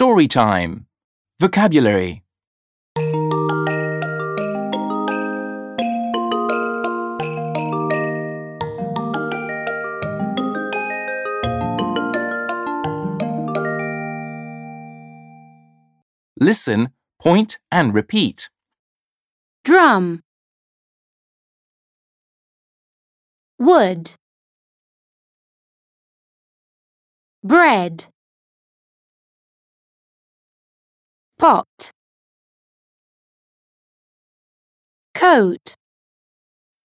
Story time. Vocabulary. Listen, point and repeat. Drum. Wood. Bread. Pot. Coat.